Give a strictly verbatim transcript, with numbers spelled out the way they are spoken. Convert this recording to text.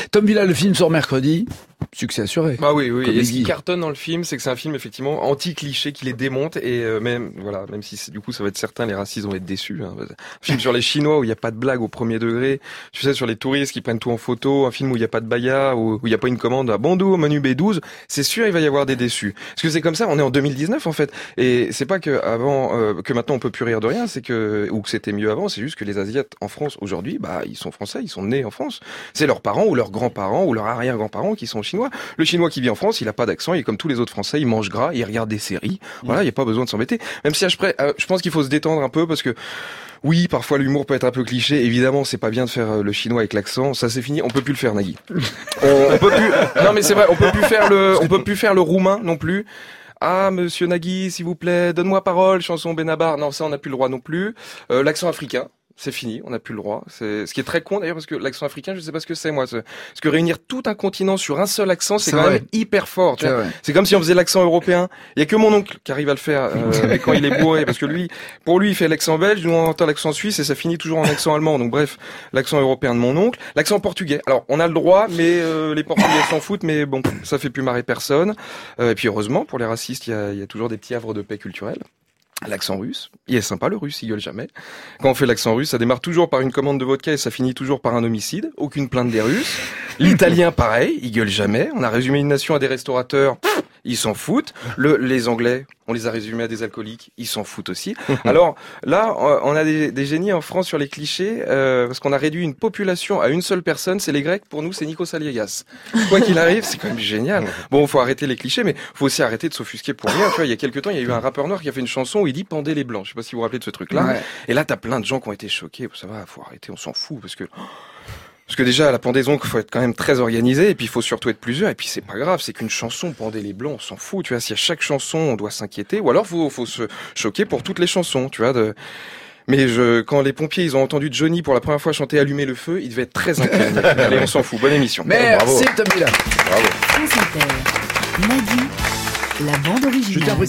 Tom Villa, le film sort mercredi. Succès assuré. Bah oui, oui. Comme Et ce Iggy. qui cartonne dans le film, c'est que c'est un film effectivement anti-cliché qui les démonte et euh, même voilà, même si c'est, du coup ça va être certain, les racistes vont être déçus. Hein. Un film sur les Chinois où il n'y a pas de blague au premier degré. Tu sais, sur les touristes qui prennent tout en photo. Un film où il n'y a pas de baya, où où il n'y a pas une commande à Bandou, au menu B douze. C'est sûr, il va y avoir des déçus. Parce que c'est comme ça. On est en deux mille dix-neuf en fait. Et c'est pas que avant, euh, que maintenant on peut plus rire de rien. C'est que ou que c'était mieux avant. C'est juste que les Asiates en France aujourd'hui, bah ils sont français, ils sont nés en France. C'est leurs parents ou leurs grands-parents ou leurs arrière-grands-parents qui sont chinois. Le Chinois qui vit en France, il a pas d'accent, il est comme tous les autres Français, il mange gras, il regarde des séries. Voilà, il y a pas besoin de s'embêter. Même si je, euh, je pense qu'il faut se détendre un peu parce que oui, parfois l'humour peut être un peu cliché. Évidemment, c'est pas bien de faire le chinois avec l'accent. Ça c'est fini, on peut plus le faire, Nagui. on, on peut plus. Non mais c'est vrai, on peut plus faire le, on peut plus faire le roumain non plus. Ah, monsieur Nagui, s'il vous plaît, donne-moi parole, chanson Benabar. Non, ça on n'a plus le droit non plus. Euh, l'accent africain. C'est fini, on n'a plus le droit. C'est ce qui est très con d'ailleurs parce que l'accent africain, je sais pas ce que c'est moi. Parce que réunir tout un continent sur un seul accent, c'est, c'est quand vrai. même hyper fort. Tu vois. C'est comme si on faisait l'accent européen. Il y a que mon oncle qui arrive à le faire euh, et quand il est bourré, parce que lui, pour lui, il fait l'accent belge, nous on entend l'accent suisse et ça finit toujours en accent allemand. Donc bref, l'accent européen de mon oncle, l'accent portugais. Alors on a le droit, mais euh, les Portugais s'en foutent, mais bon, ça fait plus marrer personne. Euh, et puis heureusement pour les racistes, il y a, il y a toujours des petits havres de paix culturels. L'accent russe, il est sympa le russe, il gueule jamais. Quand on fait l'accent russe, ça démarre toujours par une commande de vodka et ça finit toujours par un homicide. Aucune plainte des Russes. L'italien, pareil, il gueule jamais. On a résumé une nation à des restaurateurs, pff, ils s'en foutent. Le, les Anglais, on les a résumés à des alcooliques, ils s'en foutent aussi. Alors là, on a des, des génies en France sur les clichés, euh, parce qu'on a réduit une population à une seule personne, c'est les Grecs. Pour nous, c'est Nikos Aliagas. Quoi qu'il arrive, c'est quand même génial. Bon, faut arrêter les clichés, mais faut aussi arrêter de s'offusquer pour rien. Tu vois, il y a quelques temps, il y a eu un rappeur noir qui a fait une chanson où il dit pendez les blancs. Je sais pas si vous vous rappelez de ce truc-là. Ouais. Et là, t'as plein de gens qui ont été choqués. Ça va, faut arrêter, on s'en fout, parce que parce que déjà, à la pendaison, il faut être quand même très organisé, et puis il faut surtout être plusieurs, et puis c'est pas grave, c'est qu'une chanson, pendez les blancs, on s'en fout, tu vois, si à chaque chanson, on doit s'inquiéter, ou alors faut, faut se choquer pour toutes les chansons, tu vois, de... Mais je, quand les pompiers, ils ont entendu Johnny pour la première fois chanter Allumer le feu, ils devaient être très inquiets. Allez, on s'en fout, bonne émission. Merci, Tom Villa. Bravo. France Inter, Nagui, la bande originale.